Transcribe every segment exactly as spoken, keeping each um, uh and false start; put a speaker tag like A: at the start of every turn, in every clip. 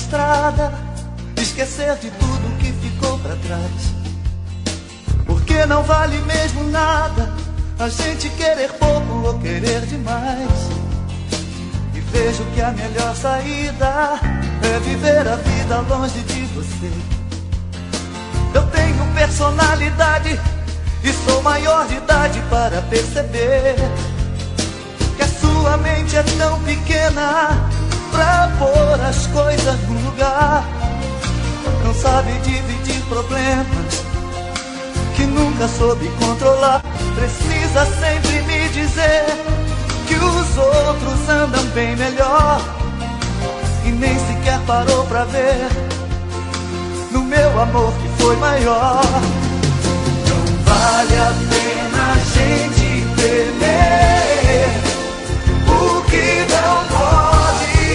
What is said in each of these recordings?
A: estrada, esquecer de tudo que ficou pra trás. Porque não vale mesmo nada a gente querer pouco ou querer demais. E vejo que a melhor saída é viver a vida longe de você. Eu tenho personalidade e sou maior de idade para perceber que a sua mente é tão pequena pra pôr as coisas no lugar. Não sabe dividir problemas que nunca soube controlar. Precisa sempre me dizer que os outros andam bem melhor e nem sequer parou pra ver no meu amor que foi maior. Não vale a pena a gente temer o que não pode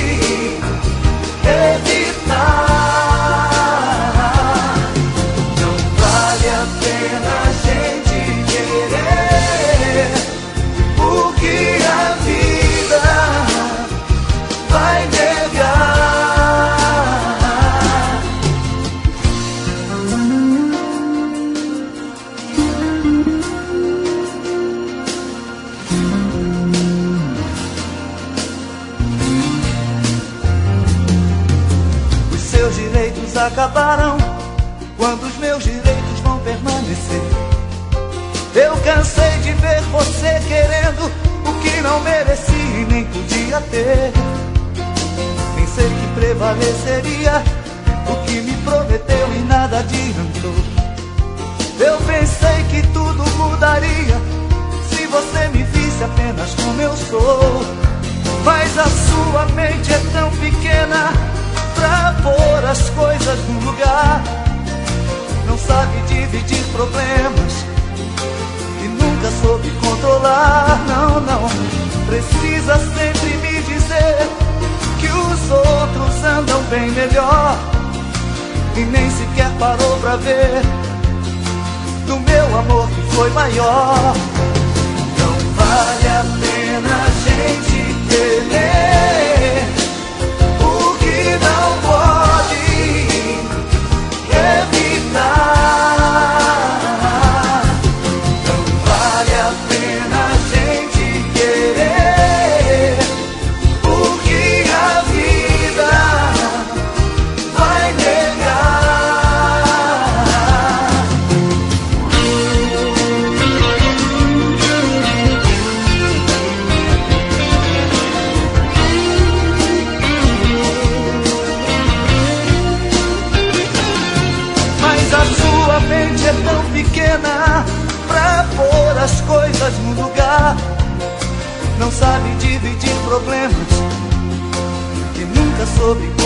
A: evitar. Acabarão quando os meus direitos vão permanecer. Eu cansei de ver você querendo o que não merecia e nem podia ter. Pensei que prevaleceria o que me prometeu e nada adiantou. Eu pensei que tudo mudaria se você me visse apenas como eu sou. Mas a sua mente é tão pequena pra pôr as coisas no lugar. Não sabe dividir problemas e nunca soube controlar. Não, não, precisa sempre me dizer que os outros andam bem melhor e nem sequer parou pra ver do meu amor que foi maior. Não vale a pena a gente temer não pode evitar. Não vale a pena a gente querer o que a vida vai negar. É tão pequena pra pôr as coisas no lugar. Não sabe dividir problemas que nunca soube